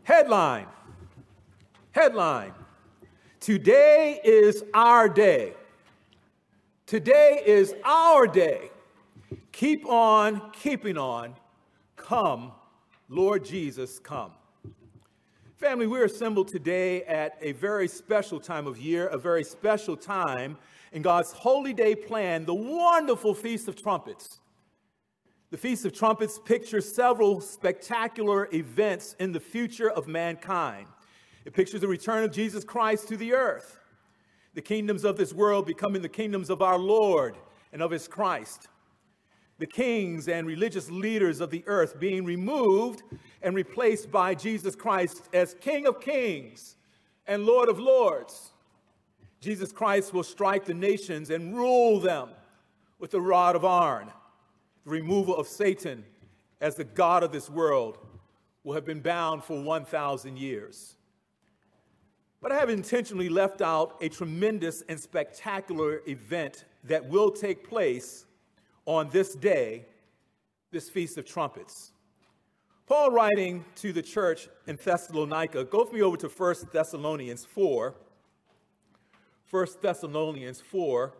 Headline. Headline. Today is our day. Today is our day. Keep on keeping on. Come, Lord Jesus, come. Family, we're assembled today at a very special time of year, a very special time in God's holy day plan, the wonderful Feast of Trumpets. The Feast of Trumpets pictures several spectacular events in the future of mankind. It pictures the return of Jesus Christ to the earth, the kingdoms of this world becoming the kingdoms of our Lord and of his Christ, the kings and religious leaders of the earth being removed and replaced by Jesus Christ as King of Kings and Lord of Lords. Jesus Christ will strike the nations and rule them with the rod of iron. The removal of Satan as the God of this world will have been bound for 1,000 years. But I have intentionally left out a tremendous and spectacular event that will take place on this day, this Feast of Trumpets. Paul, writing to the church in Thessalonica, go with me over to 1 Thessalonians 4. 1 Thessalonians 4,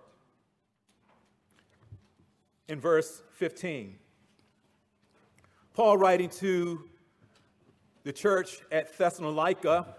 in verse 15. Paul, writing to the church at Thessalonica,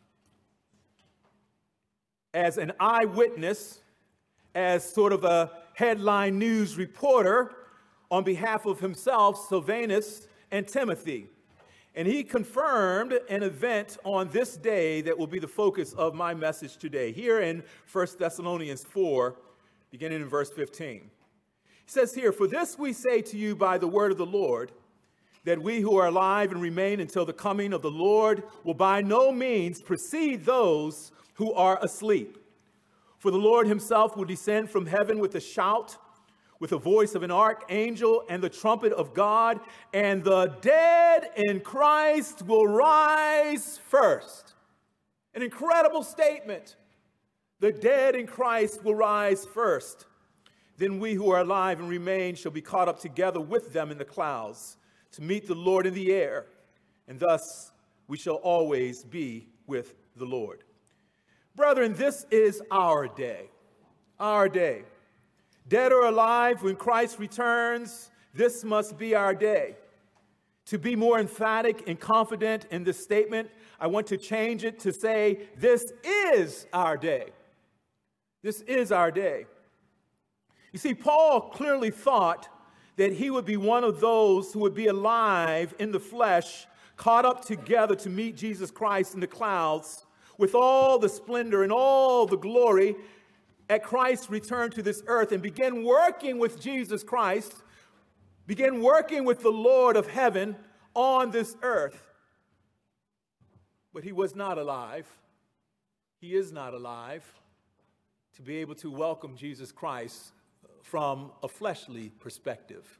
as an eyewitness, as sort of a headline news reporter on behalf of himself, Silvanus, and Timothy. And he confirmed an event on this day that will be the focus of my message today, here in 1 Thessalonians 4, beginning in verse 15. He says here, "For this we say to you by the word of the Lord, that we who are alive and remain until the coming of the Lord will by no means precede those who are asleep. For the Lord himself will descend from heaven with a shout, with the voice of an archangel and the trumpet of God, and the dead in Christ will rise first." An incredible statement. The dead in Christ will rise first. "Then we who are alive and remain shall be caught up together with them in the clouds to meet the Lord in the air, and thus we shall always be with the Lord." Brethren, this is our day. Our day. Dead or alive, when Christ returns, this must be our day. To be more emphatic and confident in this statement, I want to change it to say, this is our day. This is our day. You see, Paul clearly thought that he would be one of those who would be alive in the flesh, caught up together to meet Jesus Christ in the clouds with all the splendor and all the glory at Christ's return to this earth, and begin working with Jesus Christ, begin working with the Lord of heaven on this earth. But he was not alive. He is not alive to be able to welcome Jesus Christ from a fleshly perspective.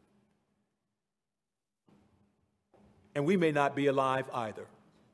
And we may not be alive either.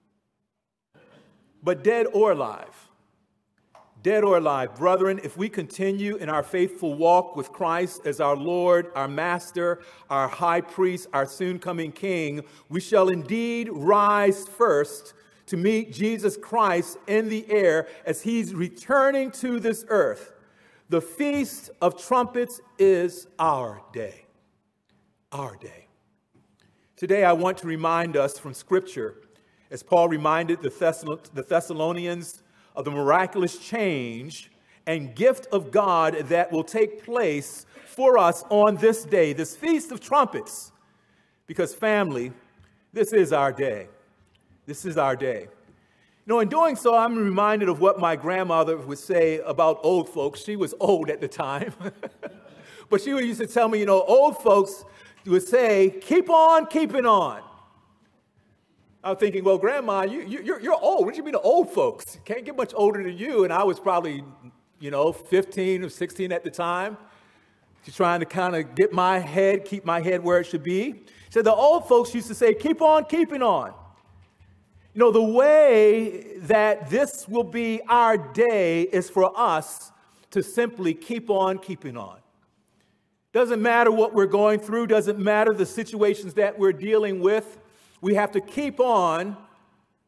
But dead or alive, brethren, if we continue in our faithful walk with Christ as our Lord, our Master, our High Priest, our soon-coming King, we shall indeed rise first to meet Jesus Christ in the air as he's returning to this earth. The Feast of Trumpets is our day. Our day. Today I want to remind us from Scripture, as Paul reminded the Thessalonians, of the miraculous change and gift of God that will take place for us on this day, this Feast of Trumpets. Because family, this is our day. This is our day. You know, in doing so, I'm reminded of what my grandmother would say about old folks. She was old at the time. But she used to tell me, you know, old folks would say, keep on keeping on. I'm thinking, well, Grandma, you're old. What do you mean old folks? Can't get much older than you. And I was probably, 15 or 16 at the time. She's trying to kind of keep my head where it should be. So the old folks used to say, keep on keeping on. You know, the way that this will be our day is for us to simply keep on keeping on. Doesn't matter what we're going through, doesn't matter the situations that we're dealing with. We have to keep on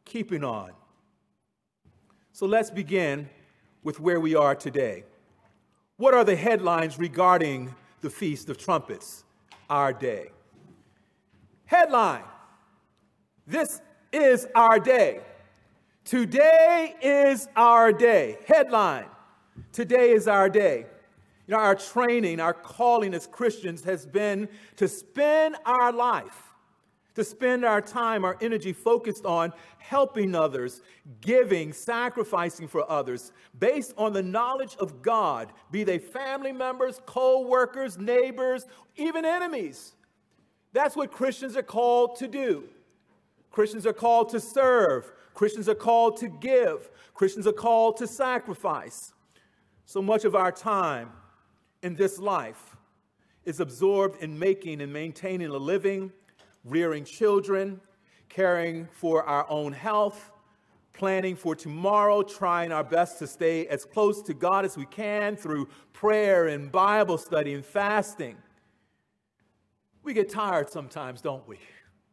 keeping on. So let's begin with where we are today. What are the headlines regarding the Feast of Trumpets, our day? Headline: this is our day. Today is our day. Headline: today is our day. You know, our training, our calling as Christians has been to spend our life, to spend our time, our energy focused on helping others, giving, sacrificing for others, based on the knowledge of God, be they family members, co-workers, neighbors, even enemies. That's what Christians are called to do. Christians are called to serve. Christians are called to give. Christians are called to sacrifice. So much of our time in this life is absorbed in making and maintaining a living, rearing children, caring for our own health, planning for tomorrow, trying our best to stay as close to God as we can through prayer and Bible study and fasting. We get tired sometimes, don't we?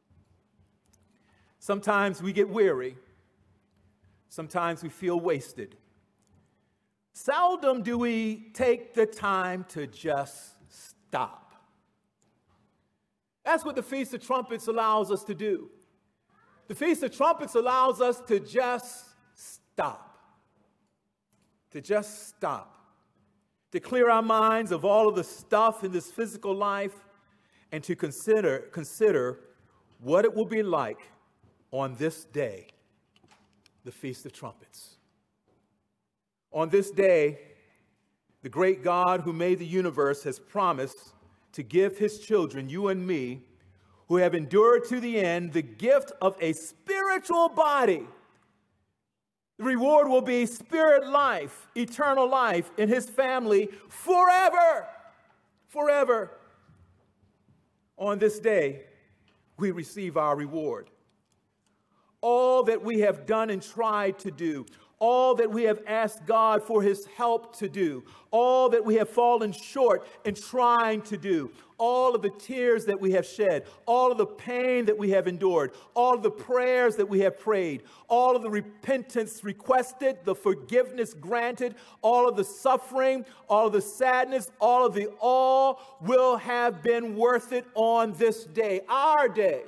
Sometimes we get weary. Sometimes we feel wasted. Seldom do we take the time to just stop. That's what the Feast of Trumpets allows us to do. The Feast of Trumpets allows us to just stop. To just stop. To clear our minds of all of the stuff in this physical life and to consider what it will be like on this day, the Feast of Trumpets. On this day, the great God who made the universe has promised to give his children, you and me, who have endured to the end, the gift of a spiritual body. The reward will be spirit life, eternal life in his family forever. Forever. On this day, we receive our reward. All that we have done and tried to do, all that we have asked God for his help to do, all that we have fallen short in trying to do, all of the tears that we have shed, all of the pain that we have endured, all of the prayers that we have prayed, all of the repentance requested, the forgiveness granted, all of the suffering, all of the sadness, all will have been worth it on this day, our day.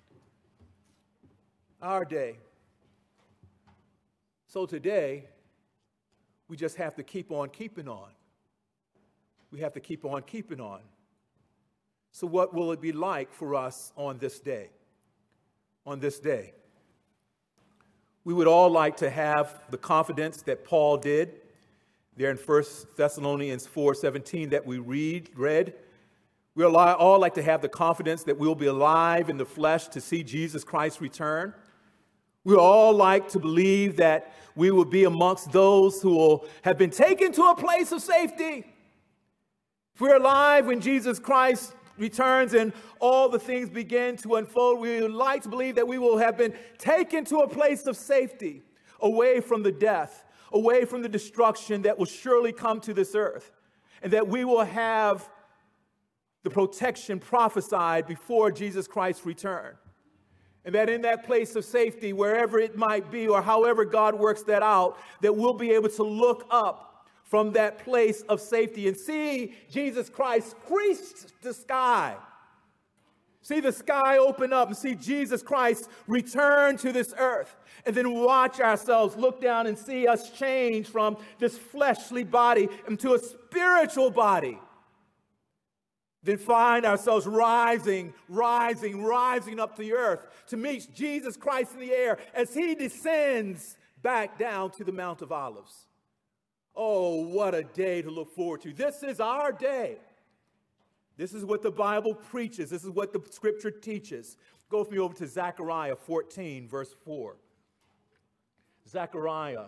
Our day. So today, we just have to keep on keeping on. We have to keep on keeping on. So what will it be like for us on this day? On this day. We would all like to have the confidence that Paul did there in 1 Thessalonians 4:17 that we read. We all like to have the confidence that we'll be alive in the flesh to see Jesus Christ return. We all like to believe that we will be amongst those who will have been taken to a place of safety. If we're alive when Jesus Christ returns and all the things begin to unfold, we would like to believe that we will have been taken to a place of safety, away from the death, away from the destruction that will surely come to this earth, and that we will have the protection prophesied before Jesus Christ's return. And that in that place of safety, wherever it might be, or however God works that out, that we'll be able to look up from that place of safety and see Jesus Christ crease the sky. See the sky open up and see Jesus Christ return to this earth. And then watch ourselves look down and see us change from this fleshly body into a spiritual body. Then find ourselves rising up the earth to meet Jesus Christ in the air as he descends back down to the Mount of Olives. Oh, what a day to look forward to. This is our day. This is what the Bible preaches. This is what the scripture teaches. Go with me over to Zechariah 14, verse 4. Zechariah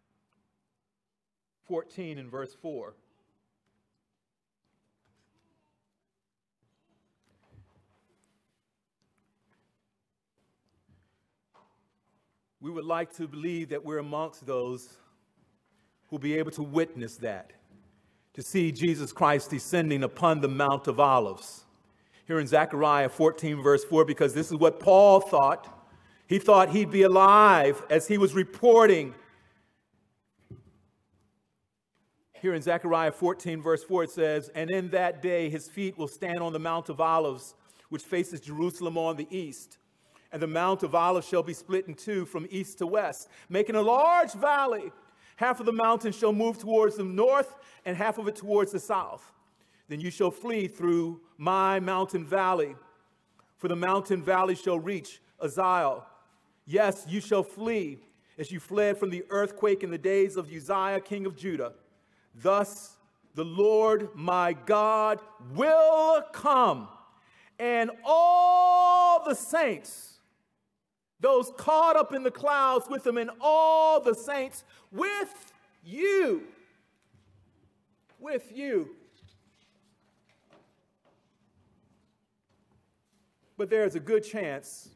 14 and verse 4. We would like to believe that we're amongst those who will be able to witness that, to see Jesus Christ descending upon the Mount of Olives. Here in Zechariah 14, verse 4, because this is what Paul thought He thought he'd be alive as he was reporting. Here in Zechariah 14, verse 4, it says, "And in that day his feet will stand on the Mount of Olives, which faces Jerusalem on the east. And the Mount of Olives shall be split in two from east to west, making a large valley. Half of the mountain shall move towards the north, and half of it towards the south. Then you shall flee through my mountain valley, for the mountain valley shall reach Azal. Yes, you shall flee as you fled from the earthquake in the days of Uzziah, king of Judah. Thus the Lord my God will come, and all the saints, those caught up in the clouds with him, and all the saints with you. With you. But there's a good chance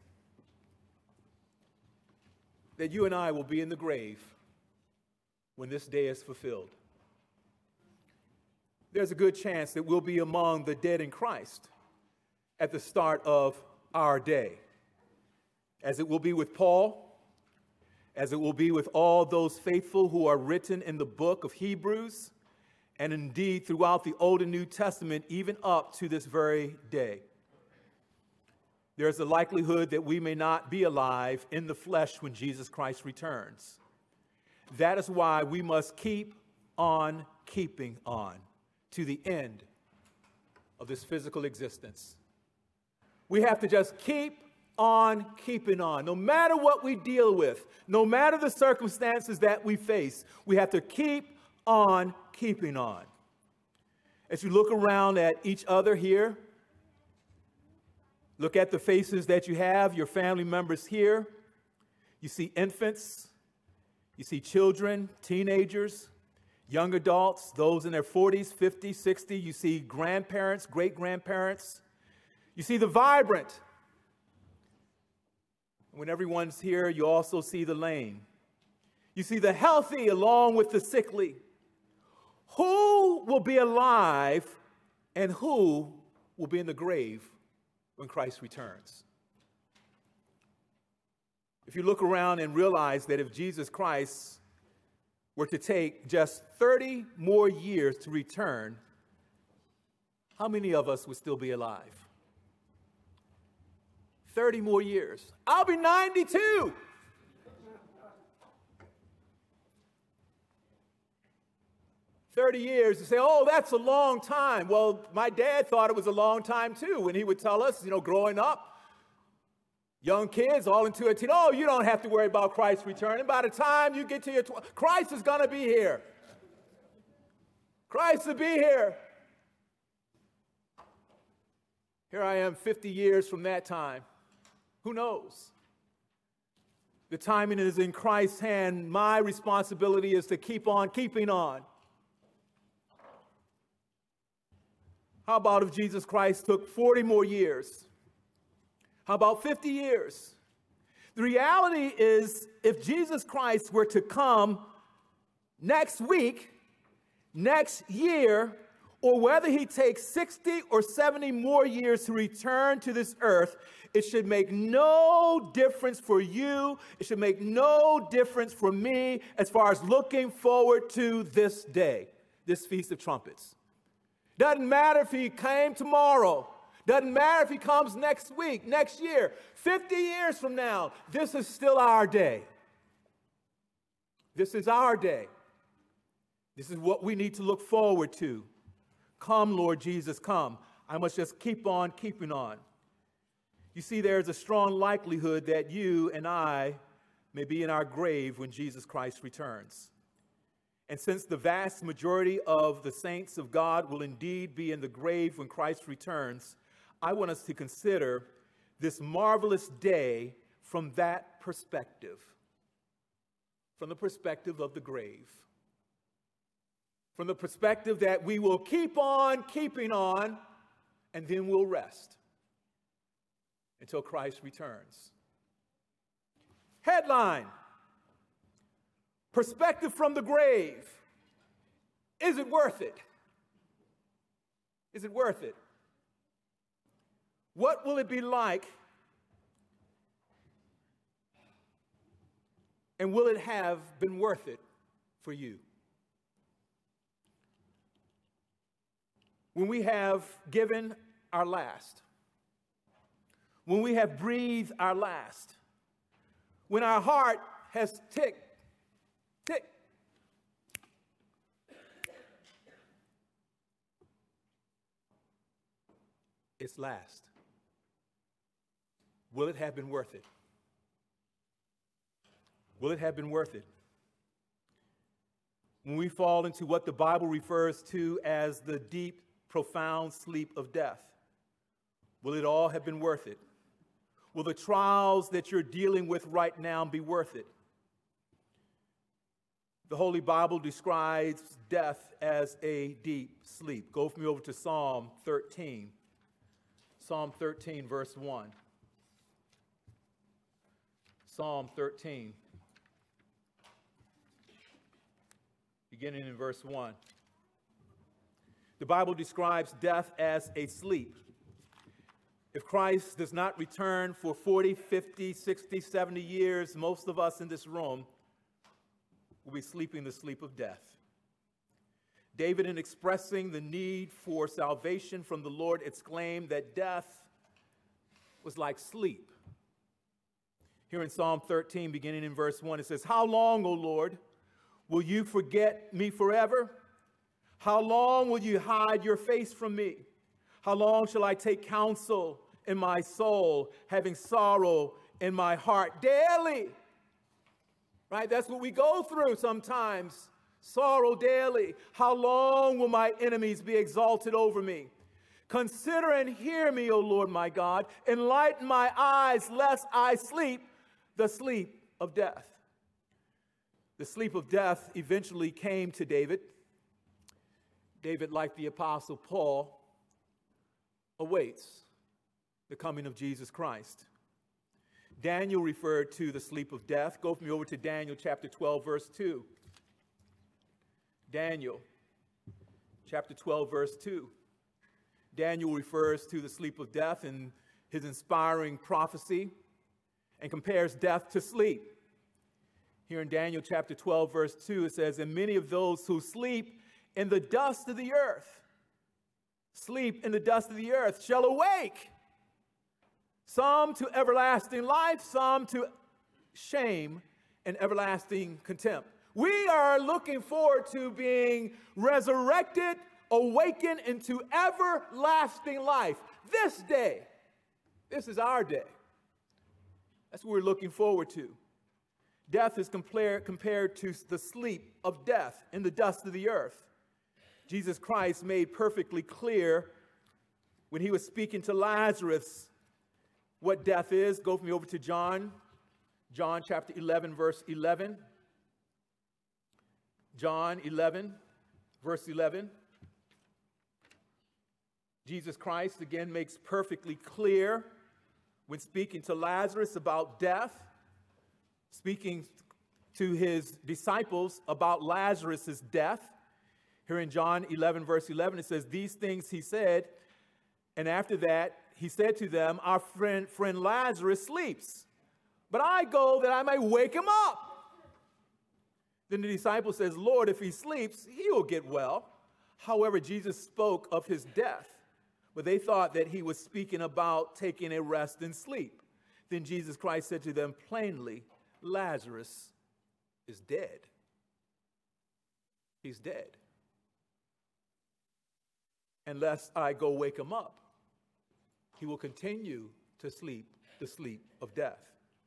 that you and I will be in the grave when this day is fulfilled. There's a good chance that we'll be among the dead in Christ at the start of our day, as it will be with Paul, as it will be with all those faithful who are written in the book of Hebrews, and indeed throughout the Old and New Testament, even up to this very day. There's a likelihood that we may not be alive in the flesh when Jesus Christ returns. That is why we must keep on keeping on to the end of this physical existence. We have to just keep on keeping on. No matter what we deal with, no matter the circumstances that we face, we have to keep on keeping on. As you look around at each other here, look at the faces that you have, your family members here. You see infants, you see children, teenagers, young adults, those in their 40s, 50s, 60s. You see grandparents, great-grandparents. You see the vibrant. When everyone's here, you also see the lame. You see the healthy along with the sickly. Who will be alive and who will be in the grave when Christ returns? If you look around and realize that if Jesus Christ were to take just 30 more years to return, how many of us would still be alive? 30 more years. I'll be 92. "30 years, you say, oh, that's a long time. Well, my dad thought it was a long time too when he would tell us, growing up, young kids all into a teen, oh, you don't have to worry about Christ returning. By the time you get to your Christ is going to be here. Christ will be here. Here I am 50 years from that time. Who knows? The timing is in Christ's hand. My responsibility is to keep on keeping on. How about if Jesus Christ took 40 more years? How about 50 years? The reality is, if Jesus Christ were to come next week, next year, or whether he takes 60 or 70 more years to return to this earth, it should make no difference for you. It should make no difference for me as far as looking forward to this day, this Feast of Trumpets. Doesn't matter if he came tomorrow. Doesn't matter if he comes next week, next year, 50 years from now. This is still our day. This is our day. This is what we need to look forward to. Come, Lord Jesus, come. I must just keep on keeping on. You see, there's a strong likelihood that you and I may be in our grave when Jesus Christ returns. And since the vast majority of the saints of God will indeed be in the grave when Christ returns, I want us to consider this marvelous day from that perspective, from the perspective of the grave, from the perspective that we will keep on keeping on, and then we'll rest until Christ returns. Headline: perspective from the grave. Is it worth it? Is it worth it? What will it be like And will it have been worth it for you? When we have given our last, when we have breathed our last, when our heart has ticked, its last, will it have been worth it? Will it have been worth it? When we fall into what the Bible refers to as the deep, profound sleep of death, will it all have been worth it? Will the trials that you're dealing with right now be worth it? The Holy Bible describes death as a deep sleep. Go with me over to Psalm 13. Psalm 13, verse 1. Psalm 13, beginning in verse 1. The Bible describes death as a sleep. If Christ does not return for 40, 50, 60, 70 years, most of us in this room will be sleeping the sleep of death. David, in expressing the need for salvation from the Lord, exclaimed that death was like sleep. Here in Psalm 13, beginning in verse 1, it says, "How long, O Lord, will you forget me forever? How long will you hide your face from me? How long shall I take counsel in my soul, having sorrow in my heart daily?" Right? That's what we go through sometimes. Sorrow daily. How long will my enemies be exalted over me? Consider and hear me, O Lord my God. Enlighten my eyes, lest I sleep the sleep of death. The sleep of death eventually came to David. David, like the Apostle Paul, awaits the coming of Jesus Christ. Daniel referred to the sleep of death. Go with me over to Daniel chapter 12, verse 2. Daniel chapter 12, verse 2. Daniel refers to the sleep of death in his inspiring prophecy and compares death to sleep. Here in Daniel chapter 12, verse 2, it says, "And many of those who sleep in the dust of the earth, sleep in the dust of the earth, shall awake, some to everlasting life, some to shame and everlasting contempt." We are looking forward to being resurrected, awakened into everlasting life. This day, this is our day. That's what we're looking forward to. Death is compared to the sleep of death in the dust of the earth. Jesus Christ made perfectly clear when he was speaking to Lazarus what death is. Go with me over to John chapter 11, verse 11. John 11, verse 11. Jesus Christ again makes perfectly clear when speaking to Lazarus about death, speaking to his disciples about Lazarus' death. Here in John 11, verse 11, it says, "These things he said, and after that he said to them, our friend Lazarus sleeps, but I go that I may wake him up." Then the disciple says, "Lord, if he sleeps, he will get well." However, Jesus spoke of his death, but they thought that he was speaking about taking a rest and sleep. Then Jesus Christ said to them plainly, "Lazarus is dead. He's dead. Unless I go wake him up, he will continue to sleep the sleep of death."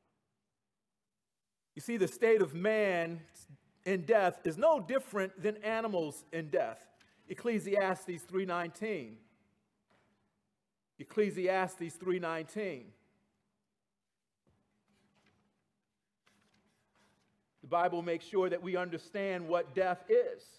You see, the state of man in death is no different than animals in death. Ecclesiastes 3:19. Ecclesiastes 3:19. The Bible makes sure that we understand what death is.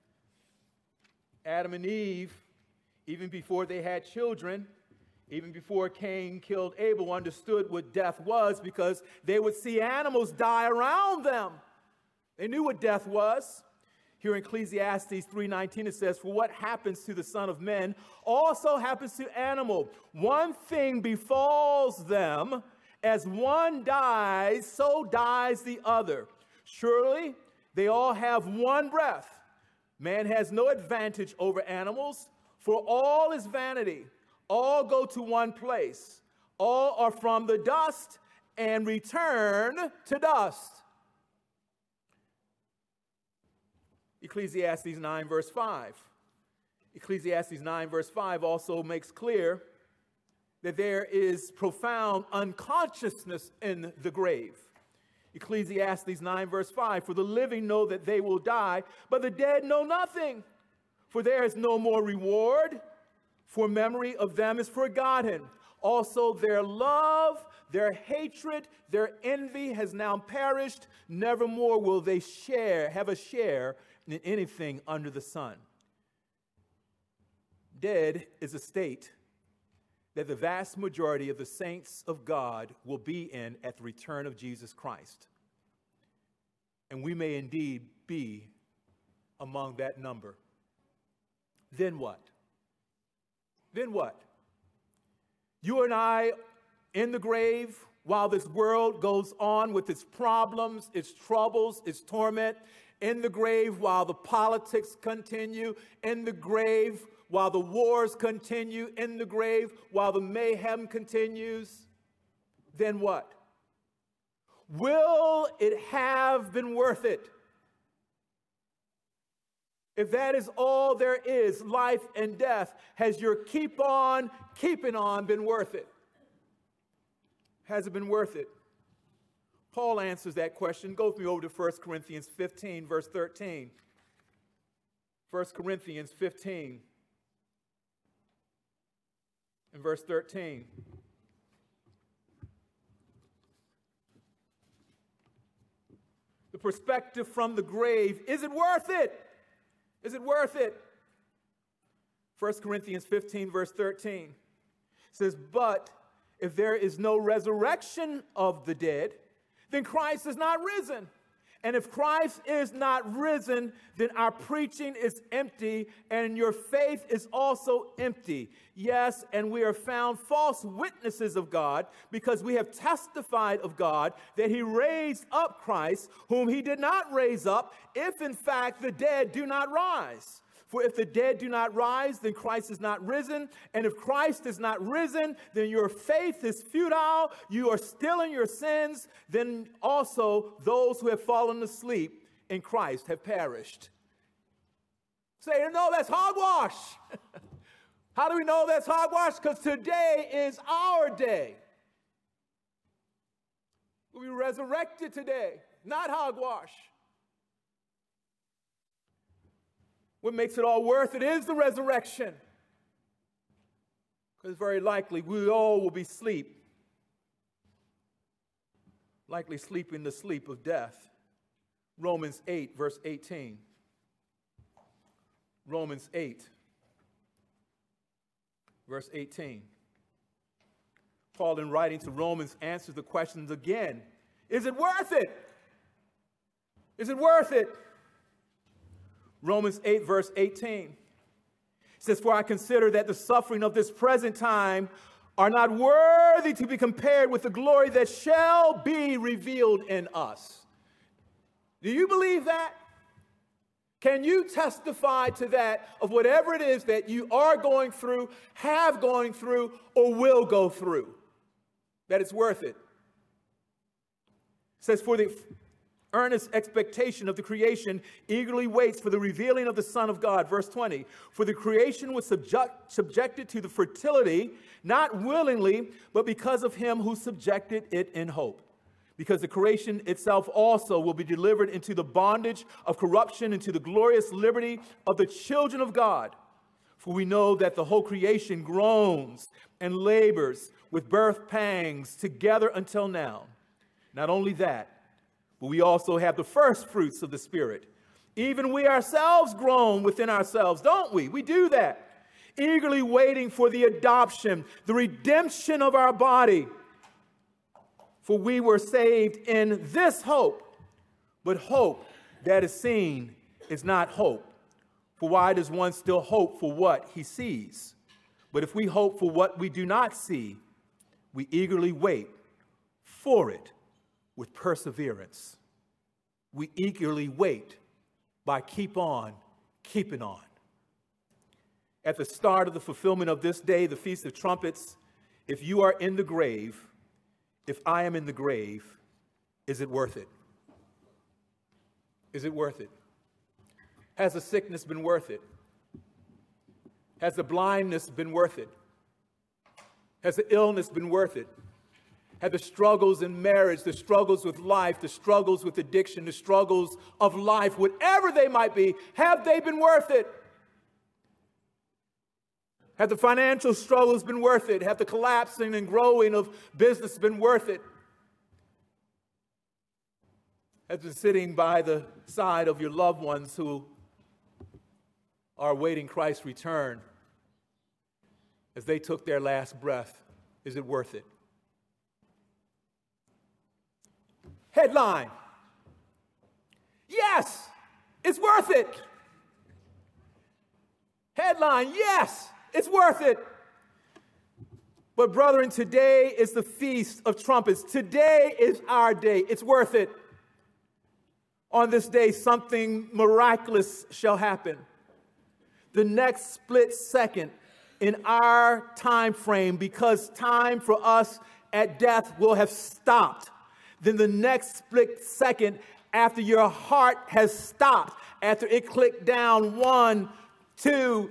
Adam and Eve, even before they had children, even before Cain killed Abel, understood what death was because they would see animals die around them. They knew what death was. Here in Ecclesiastes 3:19 it says, "For what happens to the Son of Men also happens to animal. One thing befalls them, as one dies, so dies the other. Surely they all have one breath. Man has no advantage over animals, for all is vanity. All go to one place. All are from the dust and return to dust. Ecclesiastes 9, verse 5. Ecclesiastes 9, verse 5 also makes clear that there is profound unconsciousness in the grave. Ecclesiastes 9, verse 5, for the living know that they will die, but the dead know nothing, for there is no more reward, for memory of them is forgotten. Also their love, their hatred, their envy has now perished. Nevermore will they have a share in anything under the sun. Dead is a state that the vast majority of the saints of God will be in at the return of Jesus Christ. And we may indeed be among that number. Then what? Then what? You and I in the grave while this world goes on with its problems, its troubles, its torment, in the grave while the politics continue, in the grave while the wars continue, in the grave while the mayhem continues, then what? Will it have been worth it? If that is all there is, life and death, has your keep on, keeping on been worth it? Has it been worth it? Paul answers that question. Go with me over to 1 Corinthians 15, verse 13. 1 Corinthians 15 and verse 13. The perspective from the grave, is it worth it? Is it worth it? 1 Corinthians 15, verse 13 says, but if there is no resurrection of the dead, then Christ is not risen. And if Christ is not risen, then our preaching is empty, and your faith is also empty. Yes, and we are found false witnesses of God, because we have testified of God that he raised up Christ, whom he did not raise up, if in fact the dead do not rise. For if the dead do not rise, then Christ is not risen. And if Christ is not risen, then your faith is futile. You are still in your sins. Then also those who have fallen asleep in Christ have perished. Say, no, that's hogwash. How do we know that's hogwash? Because today is our day. We'll be resurrected today, not hogwash. What makes it all worth it is the resurrection. Because very likely we all will be asleep. Likely sleeping the sleep of death. Romans 8, verse 18. Romans 8, verse 18. Paul, in writing to Romans, answers the questions again. Is it worth it? Is it worth it? Romans 8, verse 18 says, for I consider that the suffering of this present time are not worthy to be compared with the glory that shall be revealed in us. Do you believe that? Can you testify to that, of whatever it is that you are going through, have going through, or will go through, that it's worth it? It says, for the earnest expectation of the creation eagerly waits for the revealing of the Son of God. Verse 20, for the creation was subjected to the fertility, not willingly, but because of him who subjected it in hope. Because the creation itself also will be delivered into the bondage of corruption, into the glorious liberty of the children of God. For we know that the whole creation groans and labors with birth pangs together until now. Not only that, but we also have the first fruits of the Spirit. Even we ourselves groan within ourselves, don't we? We do that. Eagerly waiting for the adoption, the redemption of our body. For we were saved in this hope. But hope that is seen is not hope. For why does one still hope for what he sees? But if we hope for what we do not see, we eagerly wait for it with perseverance. we eagerly wait by keep on keeping on. At the start of the fulfillment of this day, the Feast of Trumpets, if you are in the grave, if I am in the grave, is it worth it? Is it worth it? Has the sickness been worth it? Has the blindness been worth it? Has the illness been worth it? Have the struggles in marriage, the struggles with life, the struggles with addiction, the struggles of life, whatever they might be, have they been worth it? Have the financial struggles been worth it? Have the collapsing and growing of business been worth it? Have been sitting by the side of your loved ones who are awaiting Christ's return as they took their last breath, is it worth it? Headline: yes, it's worth it. Headline: yes, it's worth it. But brethren, today is the Feast of Trumpets. Today is our day. It's worth it. On this day, something miraculous shall happen. The next split second in our time frame, because time for us at death will have stopped. Then the next split second after your heart has stopped, after it clicked down 1, 2,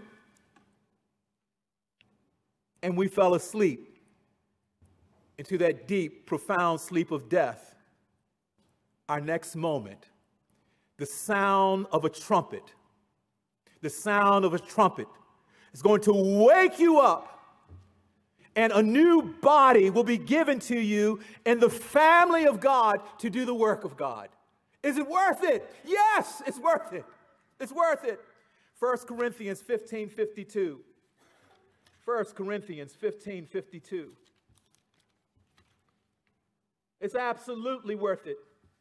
and we fell asleep into that deep, profound sleep of death, our next moment, the sound of a trumpet, the sound of a trumpet is going to wake you up, and a new body will be given to you in the family of God to do the work of God. Is it worth it? Yes, it's worth it. It's worth it. 1 Corinthians 15:52. 1 Corinthians 15:52. It's absolutely worth it.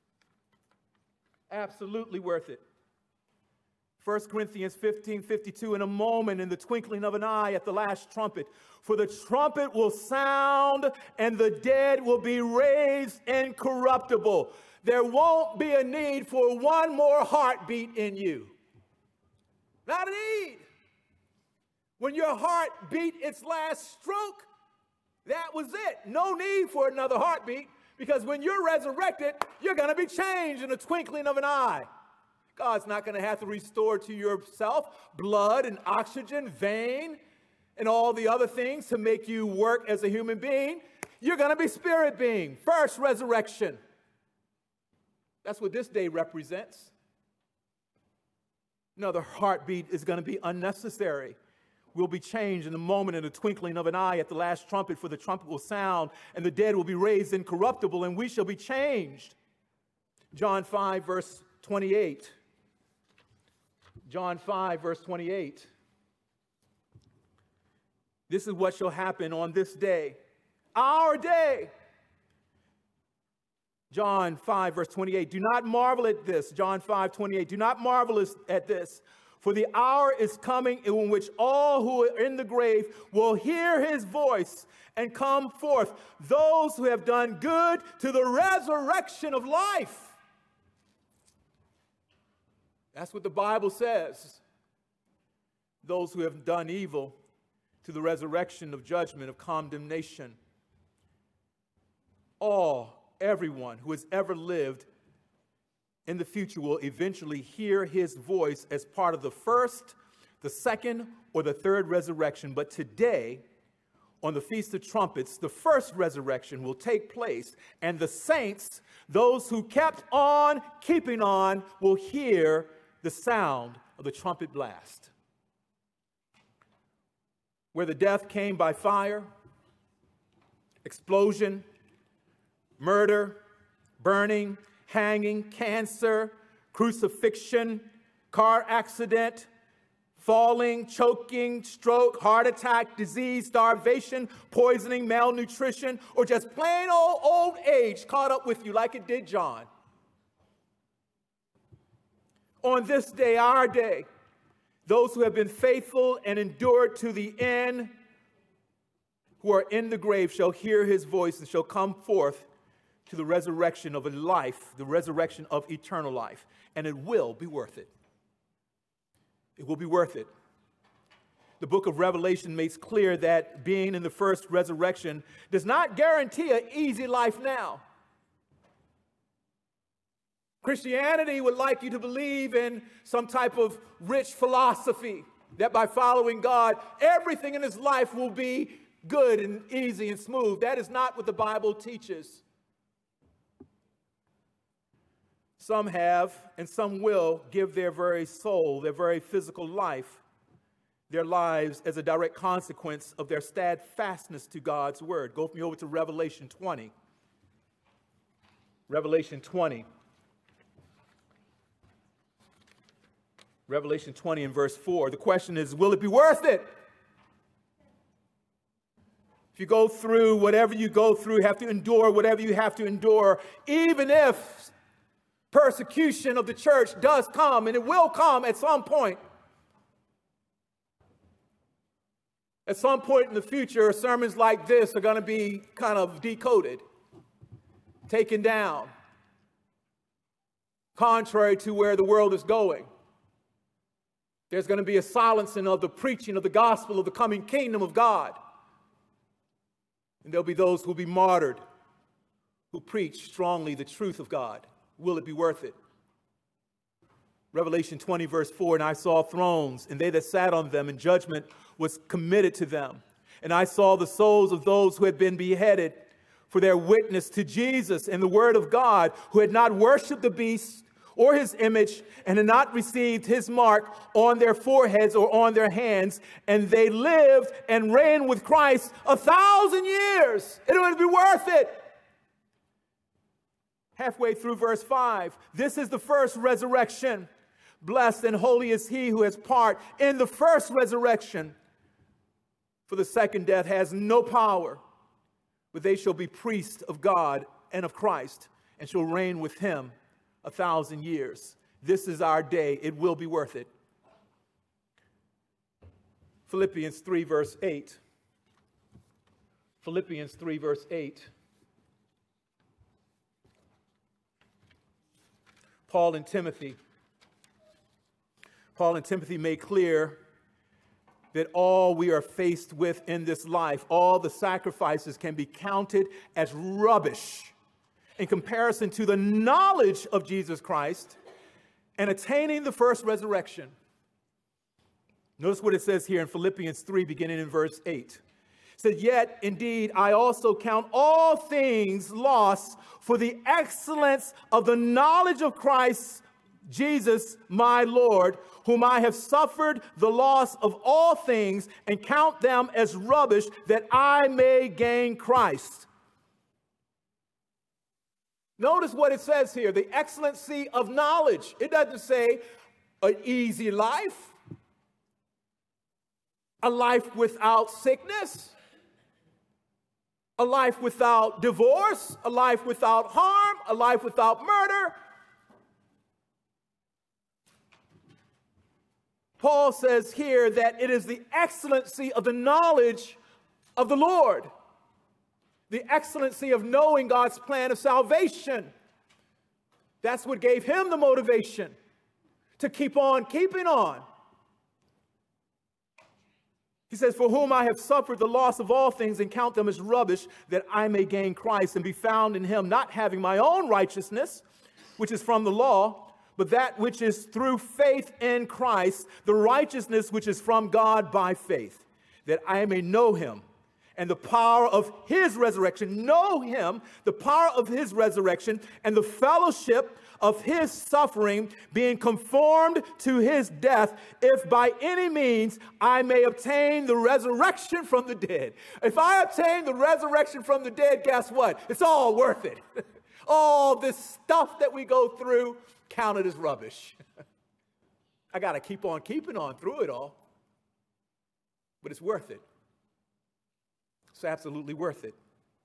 Absolutely worth it. 1 Corinthians 15:52, in a moment, in the twinkling of an eye, at the last trumpet. For the trumpet will sound, and the dead will be raised incorruptible. There won't be a need for one more heartbeat in you. Not a need. When your heart beat its last stroke, that was it. No need for another heartbeat, because when you're resurrected, you're going to be changed in the twinkling of an eye. God's not going to have to restore to yourself blood and oxygen, vein, and all the other things to make you work as a human being. You're going to be spirit being. First resurrection. That's what this day represents. Another heartbeat is going to be unnecessary. We'll be changed in a moment, in the twinkling of an eye, at the last trumpet, for the trumpet will sound, and the dead will be raised incorruptible, and we shall be changed. John 5, verse 28. John 5, verse 28. This is what shall happen on this day, our day. John 5, verse 28. Do not marvel at this. John 5, 28. Do not marvel at this. For the hour is coming in which all who are in the grave will hear his voice and come forth. Those who have done good to the resurrection of life. That's what the Bible says. Those who have done evil to the resurrection of judgment, of condemnation. Everyone who has ever lived in the future will eventually hear his voice as part of the first, the second, or the third resurrection. But today, on the Feast of Trumpets, the first resurrection will take place, and the saints, those who kept on keeping on, will hear the sound of the trumpet blast. Where the death came by fire, explosion, murder, burning, hanging, cancer, crucifixion, car accident, falling, choking, stroke, heart attack, disease, starvation, poisoning, malnutrition, or just plain old age caught up with you like it did John. On this day, our day, those who have been faithful and endured to the end, who are in the grave, shall hear his voice and shall come forth to the resurrection of a life, the resurrection of eternal life. And it will be worth it. It will be worth it. The book of Revelation makes clear that being in the first resurrection does not guarantee an easy life now. Christianity would like you to believe in some type of rich philosophy that by following God, everything in this life will be good and easy and smooth. That is not what the Bible teaches. Some have and some will give their very soul, their very physical life, their lives as a direct consequence of their steadfastness to God's word. Go with me over to Revelation 20. Revelation 20. Revelation 20 and verse 4. The question is, will it be worth it? If you go through whatever you go through, have to endure whatever you have to endure, even if persecution of the church does come, and it will come at some point. At some point in the future, sermons like this are going to be kind of decoded, taken down, contrary to where the world is going. There's going to be a silencing of the preaching of the gospel of the coming kingdom of God. And there'll be those who will be martyred, who preach strongly the truth of God. Will it be worth it? Revelation 20, verse 4, and I saw thrones, and they that sat on them, and judgment was committed to them. And I saw the souls of those who had been beheaded for their witness to Jesus and the word of God, who had not worshipped the beast or his image, and had not received his mark on their foreheads or on their hands. And they lived and reigned with Christ 1,000 years. It would be worth it. Halfway through verse 5, this is the first resurrection. Blessed and holy is he who has part in the first resurrection. For the second death has no power, but they shall be priests of God and of Christ, and shall reign with him 1,000 years. This is our day. It will be worth it. Philippians 3, verse 8. Philippians 3, verse 8. Paul and Timothy made clear that all we are faced with in this life, all the sacrifices can be counted as rubbish in comparison to the knowledge of Jesus Christ and attaining the first resurrection. Notice what it says here in Philippians 3, beginning in verse 8. It said, yet indeed I also count all things lost for the excellence of the knowledge of Christ Jesus my Lord, whom I have suffered the loss of all things, and count them as rubbish, that I may gain Christ. Notice what it says here, the excellency of knowledge. It doesn't say an easy life, a life without sickness, a life without divorce, a life without harm, a life without murder. Paul says here that it is the excellency of the knowledge of the Lord, the excellency of knowing God's plan of salvation. That's what gave him the motivation to keep on keeping on. He says, for whom I have suffered the loss of all things and count them as rubbish, that I may gain Christ and be found in him, not having my own righteousness, which is from the law, but that which is through faith in Christ, the righteousness which is from God by faith, that I may know him and the power of his resurrection, know him, the power of his resurrection, and the fellowship of his suffering, being conformed to his death, if by any means I may obtain the resurrection from the dead. If I obtain the resurrection from the dead, guess what? It's all worth it. All this stuff that we go through, counted as rubbish. I got to keep on keeping on through it all. But it's worth it. It's absolutely worth it.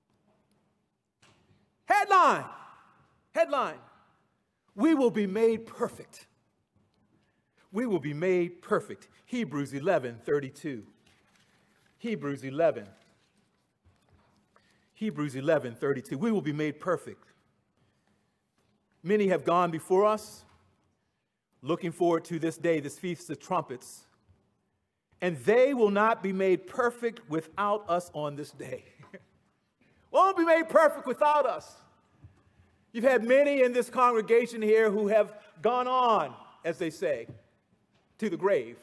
Headline. We will be made perfect. We will be made perfect. Hebrews 11:32. Hebrews Hebrews 11:32. We will be made perfect. Many have gone before us, looking forward to this day, this Feast of Trumpets, and they will not be made perfect without us on this day. Won't be made perfect without us. You've had many in this congregation here who have gone on, as they say, to the grave.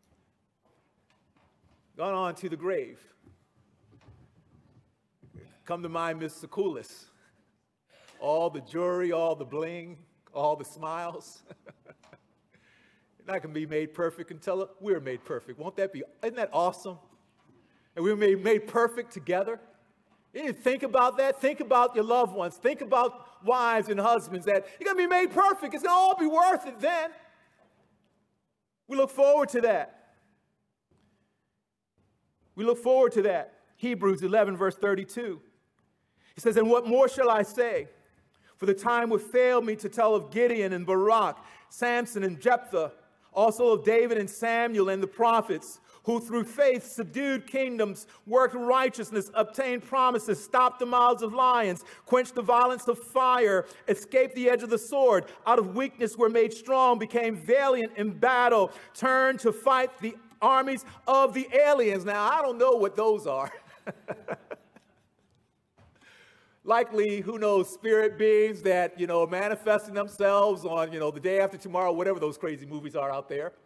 Gone on to the grave. Come to mind, Miss Sekulis. All the jewelry, all the bling, all the smiles. You're not going to be made perfect until we're made perfect. Won't that be, isn't that awesome? And we're made perfect together. You need to think about that. Think about your loved ones. Think about wives and husbands that you're going to be made perfect. It's going to all be worth it then. We look forward to that. We look forward to that. Hebrews 11, verse 32. He says, and what more shall I say? For the time would fail me to tell of Gideon and Barak, Samson and Jephthah, also of David and Samuel and the prophets, who through faith subdued kingdoms, worked righteousness, obtained promises, stopped the mouths of lions, quenched the violence of fire, escaped the edge of the sword, out of weakness were made strong, became valiant in battle, turned to fight the armies of the aliens. Now, I don't know what those are. Likely, who knows, spirit beings that, manifesting themselves on, the day after tomorrow, whatever those crazy movies are out there.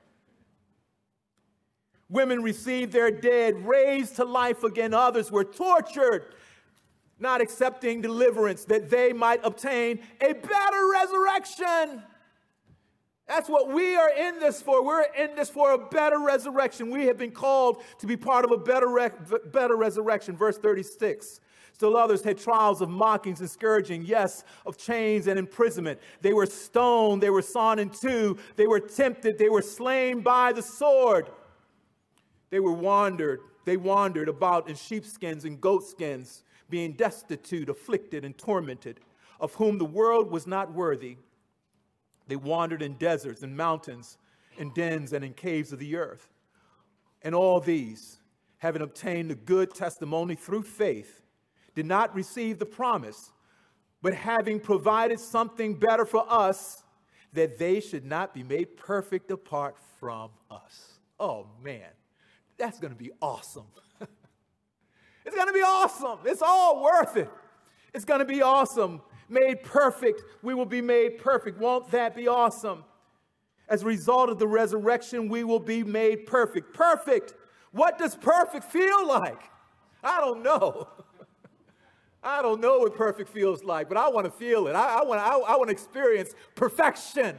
Women received their dead, raised to life again. Others were tortured, not accepting deliverance, that they might obtain a better resurrection. That's what we are in this for. We're in this for a better resurrection. We have been called to be part of a better resurrection. Verse 36. Still others had trials of mockings and scourging, yes, of chains and imprisonment. They were stoned, they were sawn in two, they were tempted, they were slain by the sword. They wandered about in sheepskins and goatskins, being destitute, afflicted, and tormented, of whom the world was not worthy. They wandered in deserts and mountains, in dens and in caves of the earth. And all these, having obtained a good testimony through faith, did not receive the promise, but having provided something better for us, that they should not be made perfect apart from us. Oh, man, that's going to be awesome. It's going to be awesome. It's all worth it. It's going to be awesome. Made perfect, we will be made perfect. Won't that be awesome? As a result of the resurrection, we will be made perfect. Perfect. What does perfect feel like? I don't know. I don't know what perfect feels like, but I want to feel it. I want to experience perfection.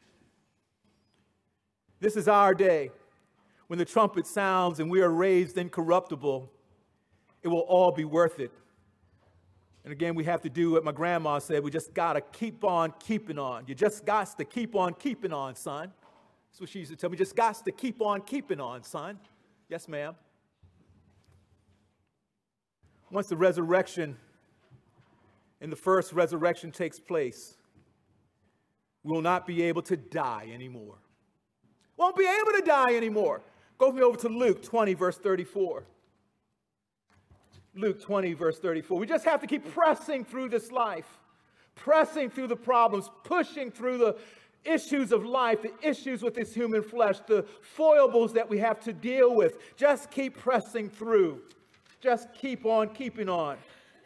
This is our day. When the trumpet sounds and we are raised incorruptible, it will all be worth it. And again, we have to do what my grandma said. We just got to keep on keeping on. You just got to keep on keeping on, son. That's what she used to tell me. Just got to keep on keeping on, son. Yes, ma'am. Once the resurrection and the first resurrection takes place, we will not be able to die anymore. Won't be able to die anymore. Go with me over to Luke 20, verse 34. Luke 20, verse 34. We just have to keep pressing through this life, pressing through the problems, pushing through the issues of life, the issues with this human flesh, the foibles that we have to deal with. Just keep pressing through. Just keep on keeping on.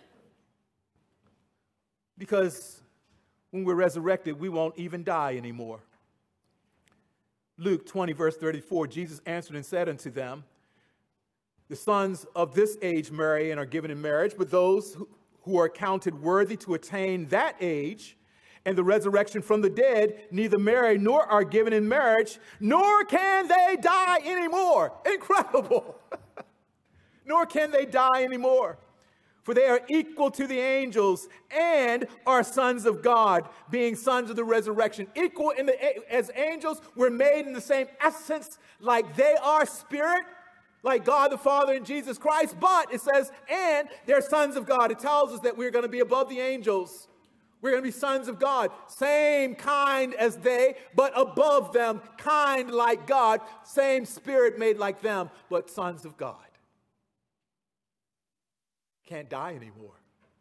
Because when we're resurrected, we won't even die anymore. Luke 20, verse 34, Jesus answered and said unto them, the sons of this age marry and are given in marriage, but those who are counted worthy to attain that age and the resurrection from the dead neither marry nor are given in marriage, nor can they die anymore. Incredible. Nor can they die anymore. For they are equal to the angels and are sons of God, being sons of the resurrection. Equal as angels, we're made in the same essence, like they are spirit, like God the Father and Jesus Christ. But it says, and they're sons of God. It tells us that we're going to be above the angels. We're going to be sons of God. Same kind as they, but above them. Kind like God. Same spirit made like them, but sons of God. Can't die anymore.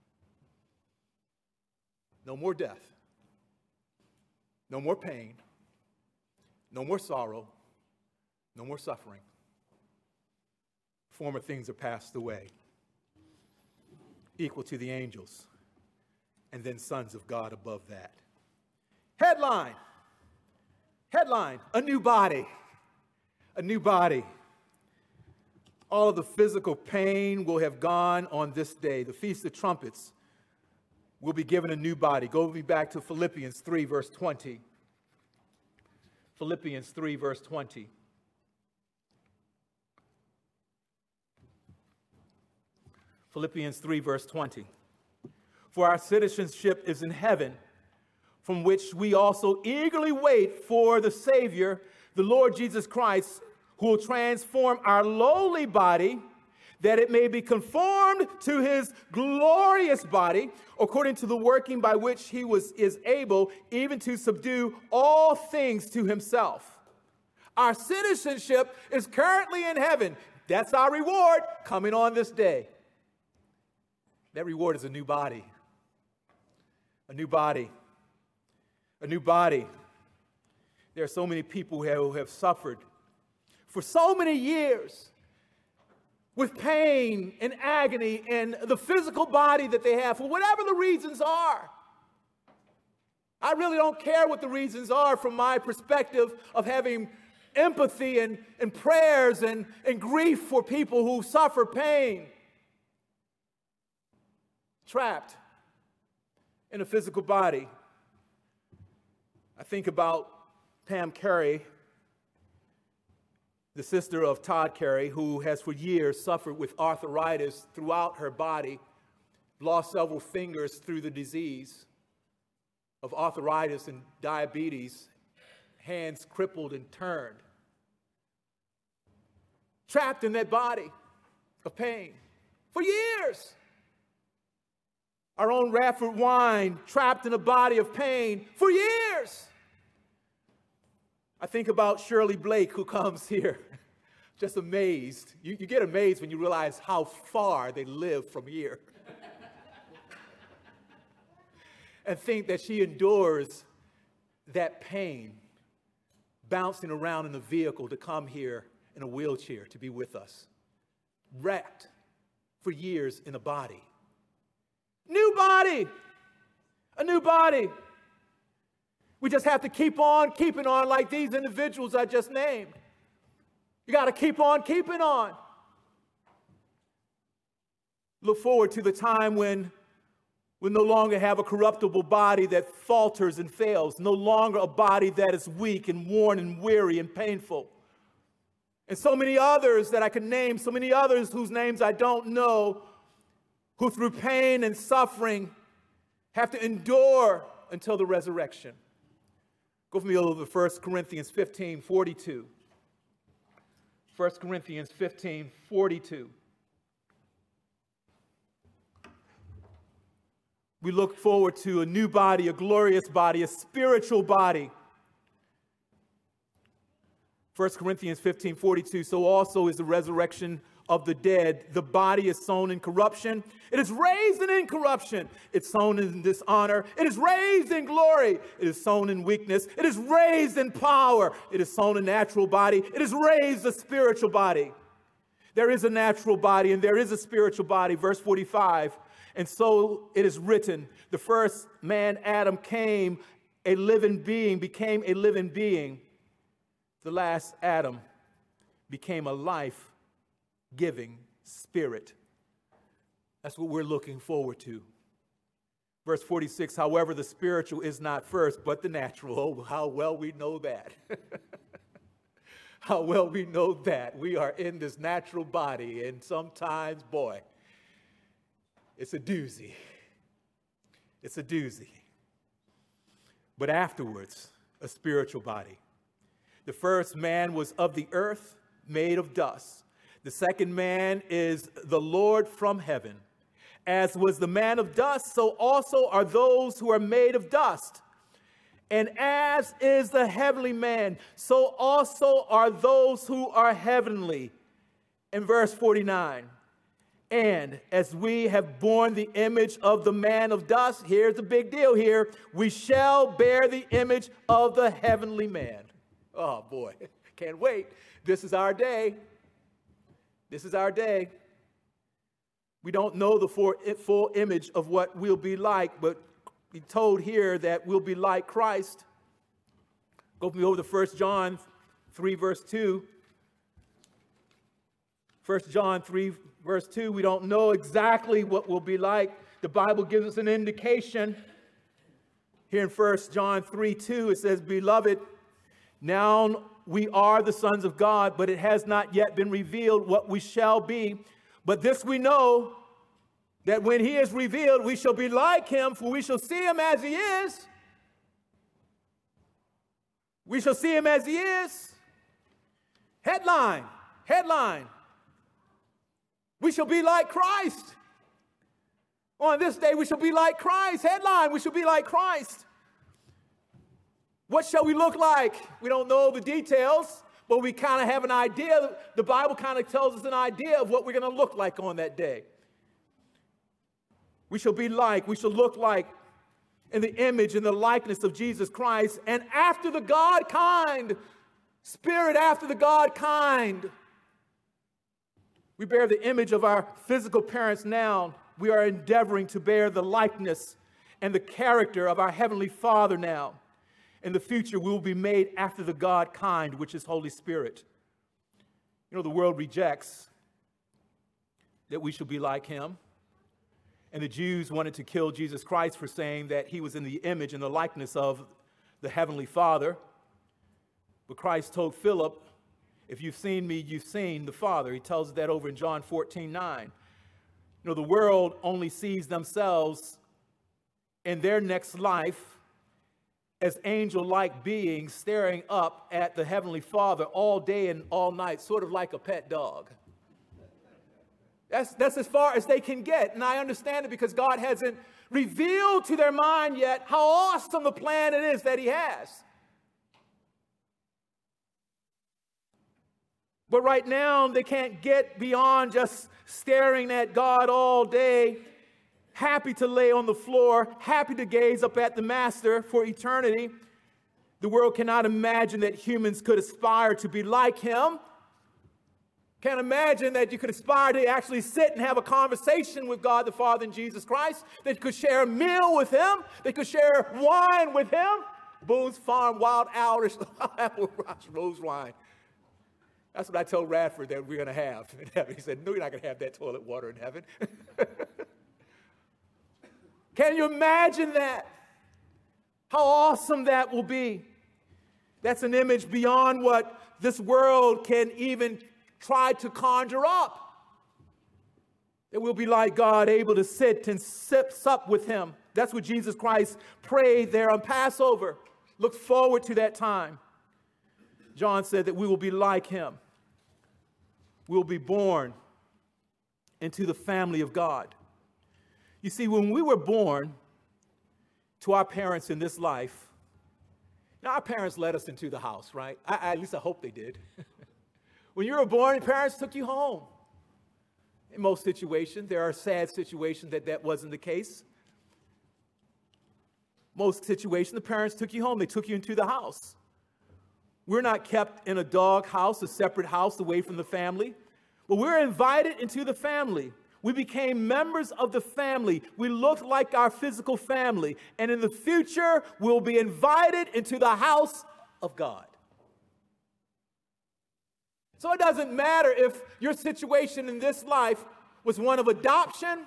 No more death. No more pain. No more sorrow. No more suffering. Former things are passed away. Equal to the angels. And then sons of God above that. Headline. Headline. A new body. A new body. All of the physical pain will have gone on this day. The Feast of Trumpets will be given a new body. Go with me back to Philippians 3, verse 20. Philippians 3, verse 20. Philippians 3, verse 20. For our citizenship is in heaven, from which we also eagerly wait for the Savior, the Lord Jesus Christ, who will transform our lowly body, that it may be conformed to his glorious body, according to the working by which he is able even to subdue all things to himself. Our citizenship is currently in heaven. That's our reward coming on this day. That reward is a new body. A new body. A new body. There are so many people who have suffered for so many years with pain and agony and the physical body that they have, for whatever the reasons are. I really don't care what the reasons are from my perspective of having empathy and prayers and grief for people who suffer pain. Trapped in a physical body. I think about Pam Carey, the sister of Todd Carey, who has for years suffered with arthritis throughout her body, lost several fingers through the disease of arthritis and diabetes, hands crippled and turned. Trapped in that body of pain for years. Our own Radford Wine, trapped in a body of pain for years. I think about Shirley Blake, who comes here, just amazed. You get amazed when you realize how far they live from here. And think that she endures that pain, bouncing around in a vehicle to come here in a wheelchair to be with us. Wrapped for years in a body. New body. A new body. We just have to keep on keeping on like these individuals I just named. You got to keep on keeping on. Look forward to the time when we'll no longer have a corruptible body that falters and fails, no longer a body that is weak and worn and weary and painful. And so many others that I can name, so many others whose names I don't know, who through pain and suffering have to endure until the resurrection. Go for me over to 1 Corinthians 15:42. 1 Corinthians 15:42. We look forward to a new body, a glorious body, a spiritual body. 1 Corinthians 15:42. So also is the resurrection of the dead. The body is sown in corruption. It is raised in incorruption. It's sown in dishonor. It is raised in glory. It is sown in weakness. It is raised in power. It is sown a natural body. It is raised a spiritual body. There is a natural body and there is a spiritual body. Verse 45. And so it is written, the first man, Adam, became a living being. The last Adam became a life-giving spirit. That's what we're looking forward to. Verse 46, however, the spiritual is not first, but the natural. Oh, how well we know that. How well we know that. We are in this natural body, and sometimes, boy, it's a doozy. It's a doozy. But afterwards, a spiritual body. The first man was of the earth, made of dust. The second man is the Lord from heaven. As was the man of dust, so also are those who are made of dust. And as is the heavenly man, so also are those who are heavenly. In verse 49, And as we have borne the image of the man of dust, here's the big deal here, we shall bear the image of the heavenly man. Oh boy, can't wait. This is our day. This is our day. We don't know the full image of what we'll be like, but we're told here that we'll be like Christ. Go with me over to 1 John 3, verse 2. 1 John 3, verse 2, we don't know exactly what we'll be like. The Bible gives us an indication. Here in 1 John 3, 2, it says, Beloved, now we are the sons of God, but it has not yet been revealed what we shall be. But this we know, that when he is revealed, we shall be like him, for we shall see him as he is. We shall see him as he is. Headline. We shall be like Christ. On this day, we shall be like Christ. Headline, we shall be like Christ. What shall we look like? We don't know the details, but we kind of have an idea. The Bible kind of tells us an idea of what we're going to look like on that day. We shall look like in the image and the likeness of Jesus Christ, and after the God kind, spirit after the God kind. We bear the image of our physical parents now. We are endeavoring to bear the likeness and the character of our Heavenly Father now. In the future, we will be made after the God kind, which is Holy Spirit. You know, the world rejects that we should be like him. And the Jews wanted to kill Jesus Christ for saying that he was in the image and the likeness of the Heavenly Father. But Christ told Philip, if you've seen me, you've seen the Father. He tells us that over in John 14:9. You know, the world only sees themselves in their next life as angel-like beings staring up at the Heavenly Father all day and all night, sort of like a pet dog. That's as far as they can get. And I understand it because God hasn't revealed to their mind yet how awesome the plan it is that he has. But right now, they can't get beyond just staring at God all day, happy to lay on the floor, happy to gaze up at the Master for eternity. The world cannot imagine that humans could aspire to be like him. Can't imagine that you could aspire to actually sit and have a conversation with God the Father and Jesus Christ. That you could share a meal with him. They could share wine with him. Boone's Farm Wild Irish Apple Rose wine. That's what I told Radford that we're going to have in heaven. He said, no, you're not going to have that toilet water in heaven. Can you imagine that? How awesome that will be. That's an image beyond what this world can even try to conjure up. That we'll be like God, able to sit and sup with him. That's what Jesus Christ prayed there on Passover. Look forward to that time. John said that we will be like him. We will be born into the family of God. You see, when we were born to our parents in this life, now our parents let us into the house, right? At least I hope they did. When you were born, your parents took you home. In most situations, there are sad situations that wasn't the case. Most situations, the parents took you home. They took you into the house. We're not kept in a dog house, a separate house away from the family. But we're invited into the family. We became members of the family. We looked like our physical family. And in the future, we'll be invited into the house of God. So it doesn't matter if your situation in this life was one of adoption.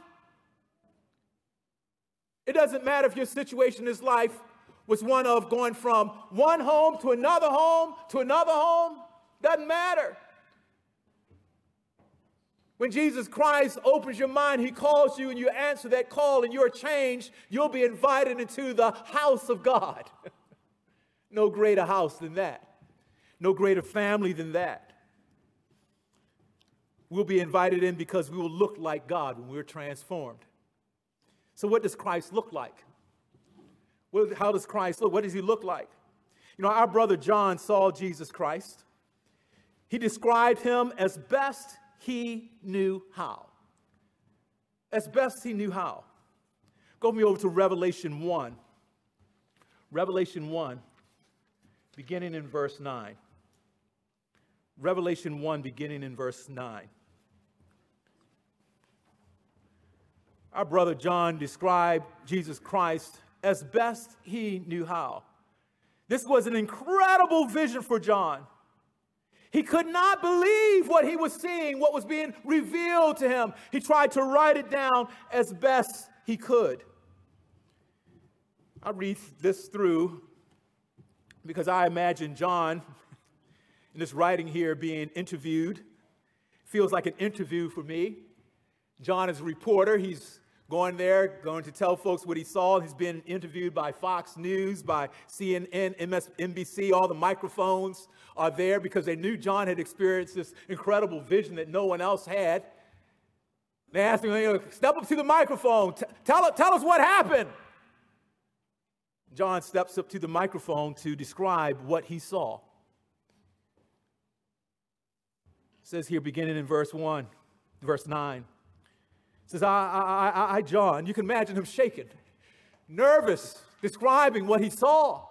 It doesn't matter if your situation in this life was one of going from one home to another home to another home. Doesn't matter. When Jesus Christ opens your mind, he calls you and you answer that call and you're changed, you'll be invited into the house of God. No greater house than that. No greater family than that. We'll be invited in because we will look like God when we're transformed. So what does Christ look like? How does Christ look? What does he look like? You know, our brother John saw Jesus Christ. He described him as best he knew how. as best he knew how. Go with me over to Revelation 1. Revelation 1, beginning in verse 9. Revelation 1, beginning in verse 9. Our brother John described Jesus Christ as best he knew how. This was an incredible vision for John. He could not believe what he was seeing, what was being revealed to him. He tried to write it down as best he could. I'll read this through because I imagine John, in this writing here, being interviewed. Feels like an interview for me. John is a reporter. He's going to tell folks what he saw. He's been interviewed by Fox News, by CNN, MSNBC. All the microphones are there because they knew John had experienced this incredible vision that no one else had. They asked him, step up to the microphone. Tell us what happened. John steps up to the microphone to describe what he saw. It says here, beginning in verse 9. It says, I, John, you can imagine him shaking, nervous, describing what he saw.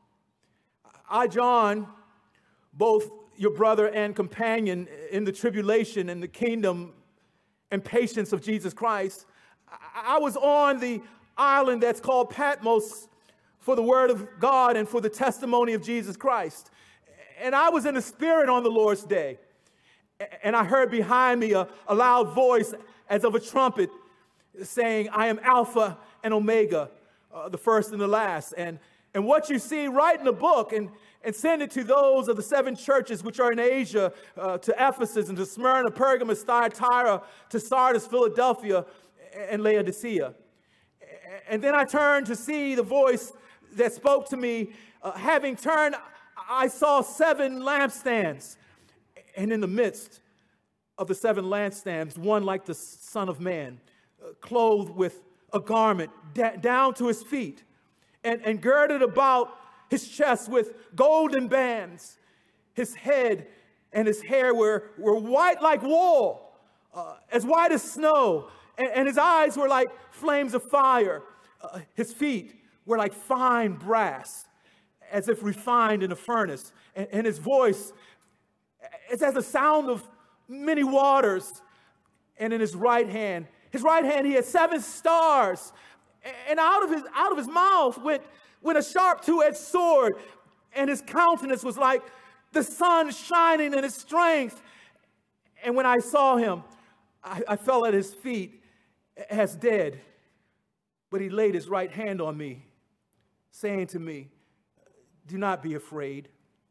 I, John, both your brother and companion in the tribulation and the kingdom and patience of Jesus Christ, I was on the island that's called Patmos for the word of God and for the testimony of Jesus Christ. And I was in the Spirit on the Lord's day. And I heard behind me a loud voice as of a trumpet saying, I am Alpha and Omega, the first and the last. And what you see, write in the book and send it to those of the 7 churches which are in Asia, to Ephesus and to Smyrna, Pergamos, Thyatira, to Sardis, Philadelphia, and Laodicea. And then I turned to see the voice that spoke to me. Having turned, I saw 7 lampstands. And in the midst of the 7 lampstands, one like the Son of Man, clothed with a garment down to his feet, and girded about his chest with golden bands. His head and his hair were white like wool, as white as snow, and his eyes were like flames of fire. His feet were like fine brass, as if refined in a furnace, and his voice, it's as the sound of many waters. And in his right hand, he had 7 stars. And out of his mouth went a sharp 2-edged sword. And his countenance was like the sun shining in his strength. And when I saw him, I fell at his feet as dead. But he laid his right hand on me, saying to me, do not be afraid.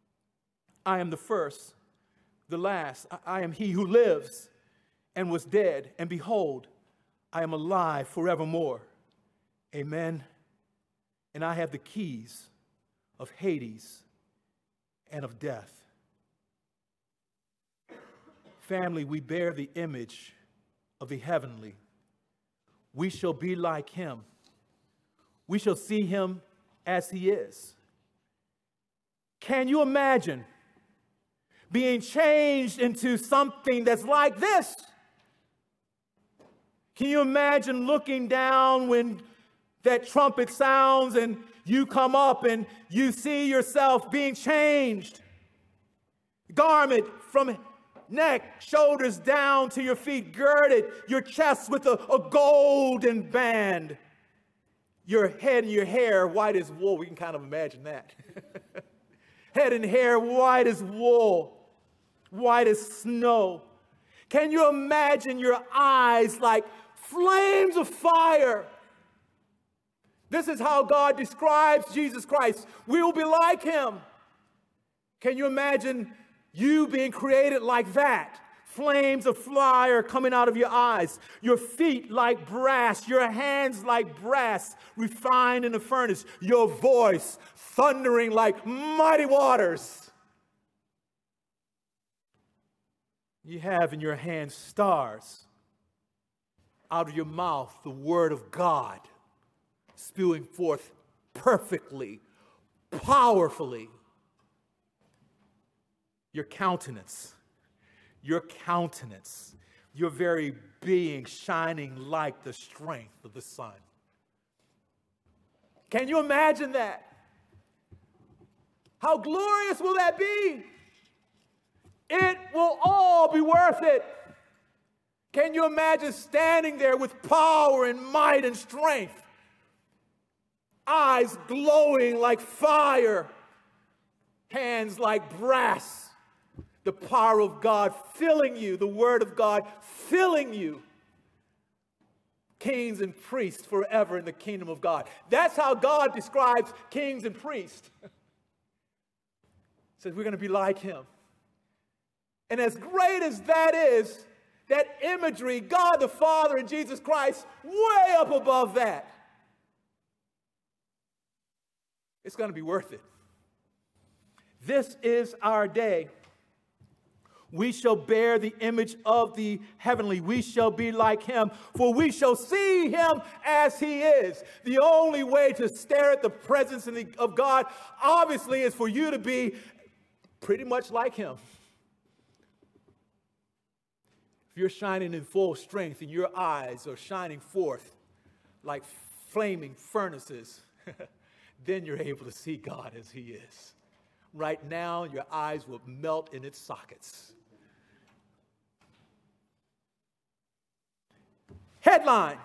I am the first, the last. I am he who lives and was dead, and behold, I am alive forevermore. Amen. And I have the keys of Hades and of death. Family, we bear the image of the heavenly. We shall be like him. We shall see him as he is. Can you imagine being changed into something that's like this? Can you imagine looking down when that trumpet sounds and you come up and you see yourself being changed? Garment from neck, shoulders down to your feet, girded your chest with a golden band. Your head and your hair white as wool. We can kind of imagine that. Head and hair white as wool, white as snow. Can you imagine your eyes like flames of fire? This is how God describes Jesus Christ. We will be like him. Can you imagine you being created like that? Flames of fire coming out of your eyes, your feet like brass, your hands like brass refined in the furnace, your voice thundering like mighty waters. You have in your hands stars, out of your mouth the word of God spewing forth perfectly, powerfully. Your countenance your very being shining like the strength of the sun. Can you imagine that? How glorious will that be? It will all be worth it. Can you imagine standing there with power and might and strength? Eyes glowing like fire, hands like brass, the power of God filling you, the word of God filling you. Kings and priests forever in the kingdom of God. That's how God describes kings and priests. He says we're going to be like him. And as great as that is, that imagery, God the Father and Jesus Christ, way up above that. It's going to be worth it. This is our day. We shall bear the image of the heavenly. We shall be like him, for we shall see him as he is. The only way to stare at the presence of God, obviously, is for you to be pretty much like him. If you're shining in full strength and your eyes are shining forth like flaming furnaces, then you're able to see God as he is. Right now, your eyes will melt in its sockets. Headline: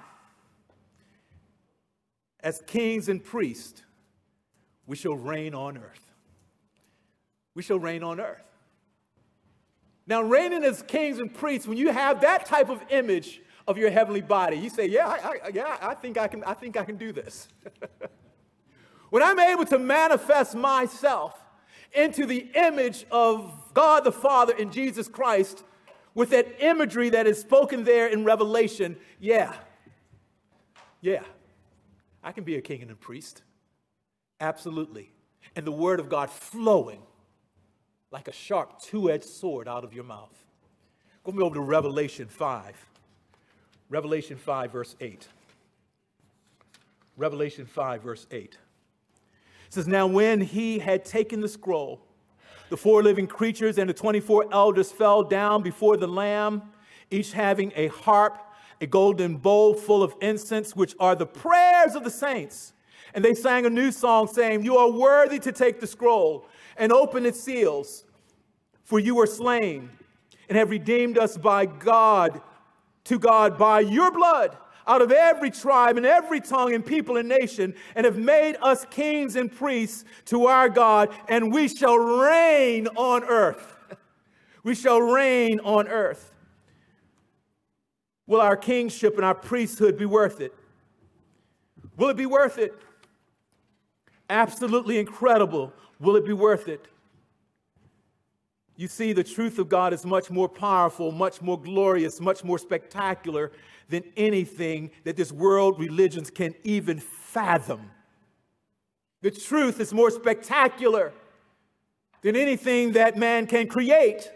as kings and priests, we shall reign on earth. We shall reign on earth. Now, reigning as kings and priests, when you have that type of image of your heavenly body, you say, I think I can do this. When I'm able to manifest myself into the image of God the Father and Jesus Christ with that imagery that is spoken there in Revelation, I can be a king and a priest. Absolutely. And the word of God flowing like a sharp two-edged sword out of your mouth. Go over to Revelation 5. Revelation 5, verse 8. Revelation 5, verse 8. It says, now when he had taken the scroll, the 4 living creatures and the 24 elders fell down before the Lamb, each having a harp, a golden bowl full of incense, which are the prayers of the saints. And they sang a new song, saying, you are worthy to take the scroll and open its seals, for you were slain and have redeemed us by God, to God by your blood, out of every tribe and every tongue and people and nation, and have made us kings and priests to our God, and we shall reign on earth. We shall reign on earth. Will our kingship and our priesthood be worth it? Will it be worth it? Absolutely incredible. Will it be worth it? You see, the truth of God is much more powerful, much more glorious, much more spectacular than anything that this world religions can even fathom. The truth is more spectacular than anything that man can create.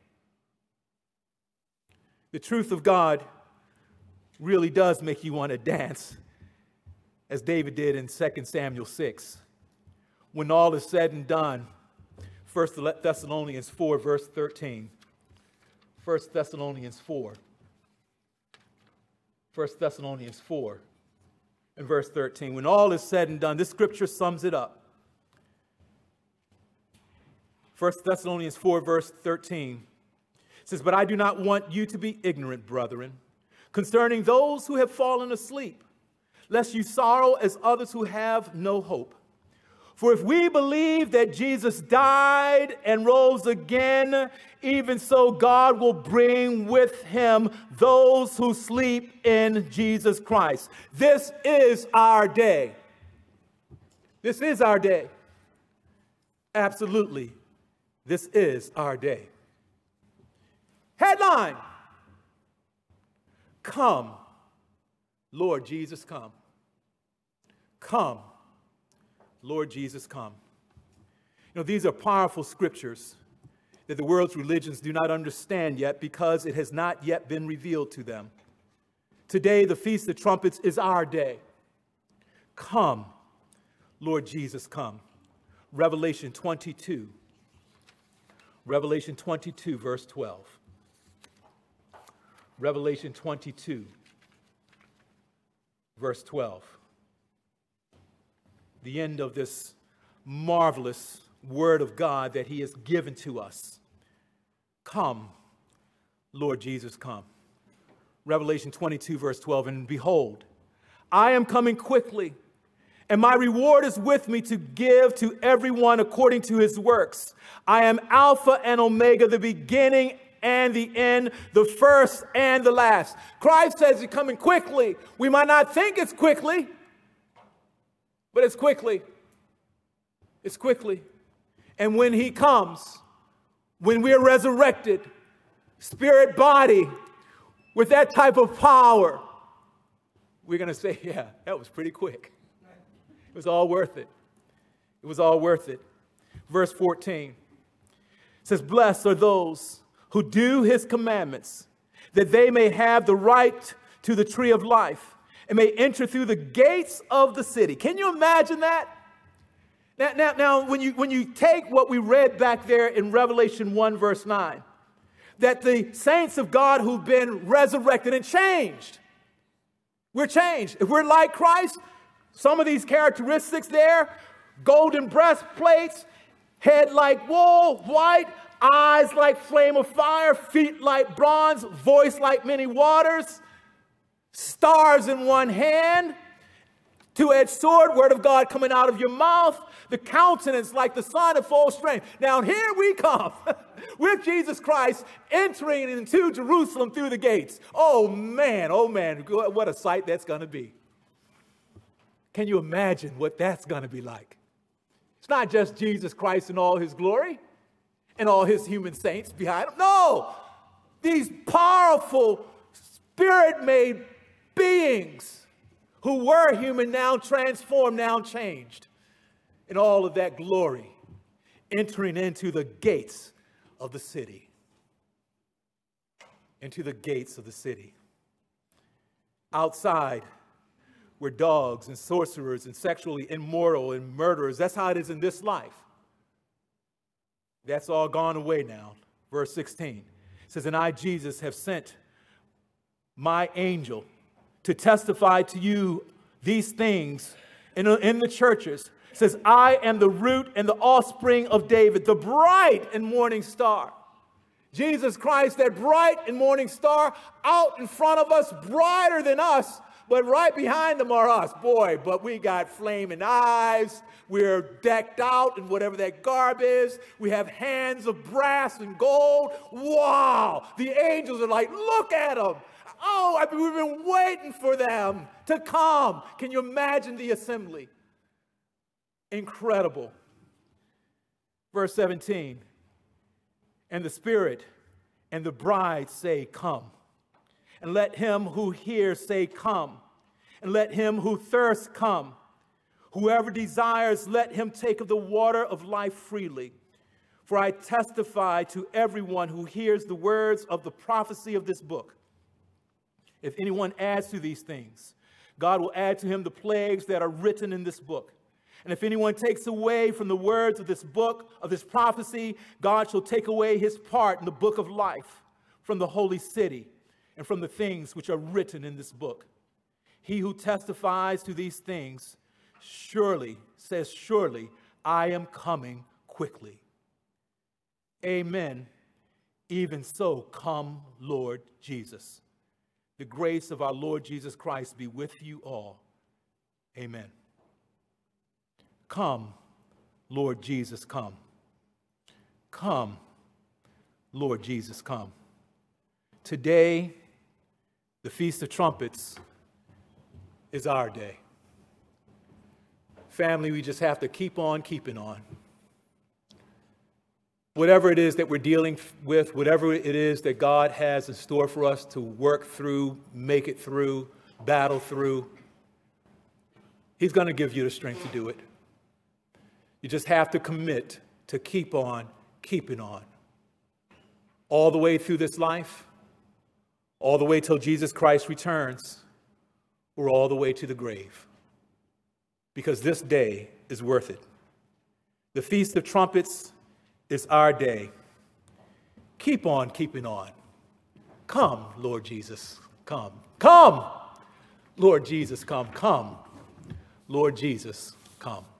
The truth of God really does make you want to dance, as David did in 2 Samuel 6. When all is said and done, 1 Thessalonians 4, verse 13. 1 Thessalonians 4. 1 Thessalonians 4 and verse 13. When all is said and done, this scripture sums it up. 1 Thessalonians 4, verse 13 says, but I do not want you to be ignorant, brethren, concerning those who have fallen asleep, lest you sorrow as others who have no hope. For if we believe that Jesus died and rose again, even so God will bring with him those who sleep in Jesus Christ. This is our day. This is our day. Absolutely. This is our day. Headline: come, Lord Jesus, come. Come, Lord Jesus, come. You know, these are powerful scriptures that the world's religions do not understand yet because it has not yet been revealed to them. Today, the Feast of Trumpets is our day. Come, Lord Jesus, come. Revelation 22. Revelation 22, verse 12. Revelation 22, verse 12. The end of this marvelous word of God that he has given to us. Come, Lord Jesus, come. Revelation 22, verse 12. And behold, I am coming quickly, and my reward is with me to give to everyone according to his works. I am Alpha and Omega, the beginning and the end, the first and the last. Christ says he's coming quickly. We might not think it's quickly, but it's quickly. It's quickly. And when he comes, when we are resurrected, spirit, body, with that type of power, we're going to say, yeah, that was pretty quick. It was all worth it. It was all worth it. Verse 14 says, blessed are those who do his commandments, that they may have the right to the tree of life and may enter through the gates of the city. Can you imagine that? Now, when you take what we read back there in Revelation 1, verse 9, that the saints of God who've been resurrected and changed, we're changed. If we're like Christ, some of these characteristics there, golden breastplates, head like wool, white, eyes like flame of fire, feet like bronze, voice like many waters, stars in one hand, two-edged sword, word of God coming out of your mouth, the countenance like the sun of full strength. Now here we come with Jesus Christ entering into Jerusalem through the gates. Oh man, what a sight that's going to be. Can you imagine what that's going to be like? It's not just Jesus Christ in all his glory and all his human saints behind him. No, these powerful spirit-made beings who were human, now transformed, now changed in all of that glory, entering into the gates of the city. Into the gates of the city. Outside were dogs and sorcerers and sexually immoral and murderers. That's how it is in this life. That's all gone away now. Verse 16 says, and I, Jesus, have sent my angel to testify to you these things in the churches. It says, I am the root and the offspring of David, the bright and morning star. Jesus Christ, that bright and morning star, out in front of us, brighter than us, but right behind them are us. Boy, but we got flaming eyes. We're decked out in whatever that garb is. We have hands of brass and gold. Wow. The angels are like, look at them. Oh, we've been waiting for them to come. Can you imagine the assembly? Incredible. Verse 17, and the Spirit and the bride say, come. And let him who hears say, come. And let him who thirsts come. Whoever desires, let him take of the water of life freely. For I testify to everyone who hears the words of the prophecy of this book. If anyone adds to these things, God will add to him the plagues that are written in this book. And if anyone takes away from the words of this book, of this prophecy, God shall take away his part in the book of life from the holy city and from the things which are written in this book. He who testifies to these things surely says, surely I am coming quickly. Amen. Even so, come, Lord Jesus. The grace of our Lord Jesus Christ be with you all. Amen. Come, Lord Jesus, come. Come, Lord Jesus, come. Today, the Feast of Trumpets is our day. Family, we just have to keep on keeping on. Whatever it is that we're dealing with, whatever it is that God has in store for us to work through, make it through, battle through, He's going to give you the strength to do it. You just have to commit to keep on keeping on. All the way through this life, all the way till Jesus Christ returns, or all the way to the grave. Because this day is worth it. The Feast of Trumpets is our day. Keep on keeping on. Come, Lord Jesus, come. Come, Lord Jesus, come. Come, Lord Jesus, come.